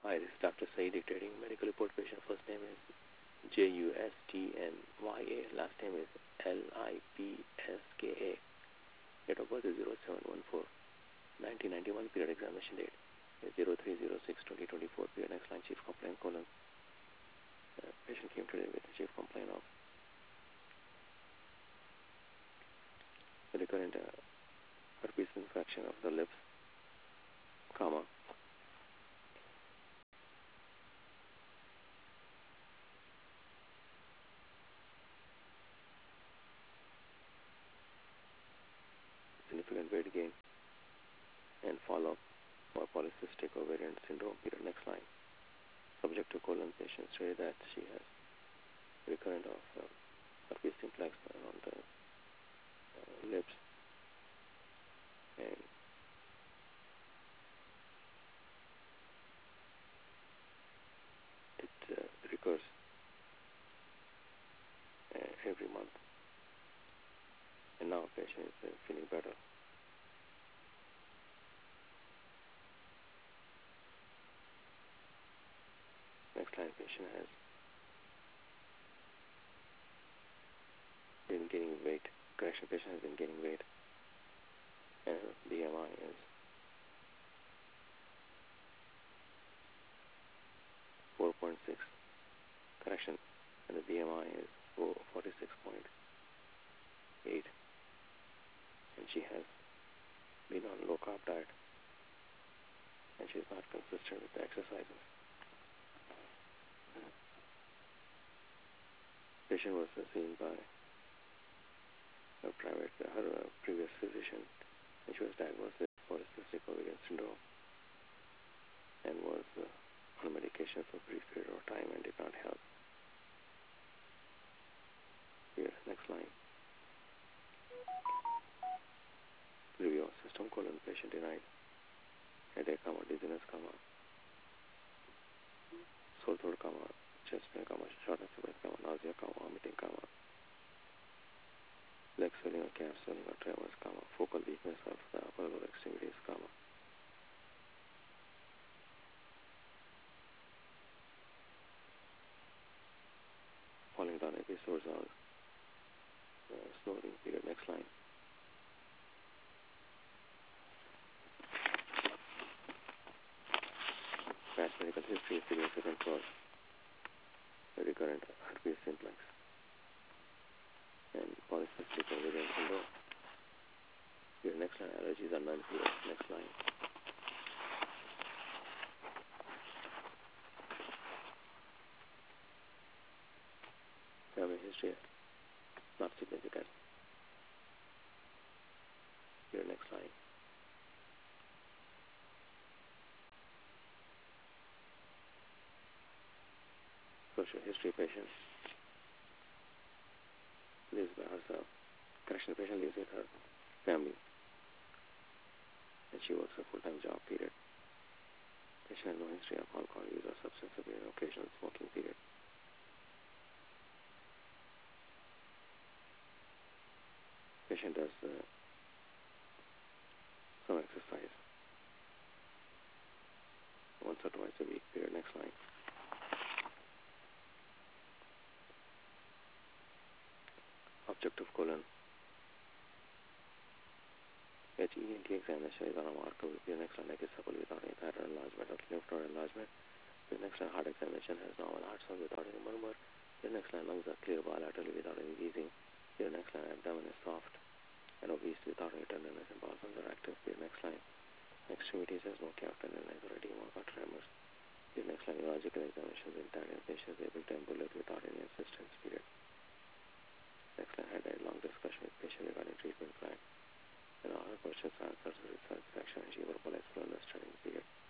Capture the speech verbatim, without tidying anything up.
Hi, this is Doctor Saeed dictating medical report. Patient first name is J U S T N Y A. Last name is L I P S K A. Date of birth is zero seven one four nineteen ninety-one. Period examination date is zero three zero six twenty twenty-four. Period next line chief complaint colon. Uh, patient came today with the chief complaint of the recurrent uh, herpes infection of the lips, comma, significant weight gain and follow-up for polycystic ovarian syndrome. Period next line. Subject to colon, patient stated that she has recurrent of uh, herpes simplex on the uh, lips, and it uh, recurs uh, every month. And now patient is uh, feeling better. Next line, patient has been gaining weight. Correction, patient has been gaining weight, and B M I is four point six. Correction, and the B M I is forty-six point eight, and she has been on low carb diet, and she is not consistent with the exercises. Patient was uh, seen by her private, uh, her uh, previous physician, and she was diagnosed with polycystic ovarian syndrome, and was uh, on medication for a brief period of time and did not help. Here, next line. Review of system colon, patient denied headache, comma, dizziness, comma, sore throat, comma, chest pain, comma, shortness of breath, comma, nausea, comma, vomiting, comma, leg swelling or calf swelling or tremors, comma, focal weakness of the upper lower extremities, comma, falling down episodes or uh, snoring. Period next line. Past medical history is significant for recurrent herpes simplex and polycystic ovarian syndrome. Here, next line, allergies are none. Here, next line. Family history, not significant. Here, next line. Social history, patient lives by herself. Correction, patient lives with her family, and she works a full-time job. Period. Patient has no history of alcohol use or substance abuse, occasional smoking. Period. Patient does uh, some exercise once or twice a week. Period. Next line. Objective colon. H E N T examination is on a marker with the next line, like a supple without any thyroid enlargement or lymph node enlargement. The next line, heart examination has normal heart sound without any murmur. The next line, lungs are clear bilaterally without any wheezing. The next line, abdomen is soft and obese without any tenderness, and bowel are active. The next line, extremities has no calf tenderness or edema or tremors. The next line, neurological examinations intact and patient is able to ambulate without any assistance. Period. Next line, had a long discussion with patient regarding treatment plan, and all her questions answered with satisfaction, and she verbalized full understanding. Period.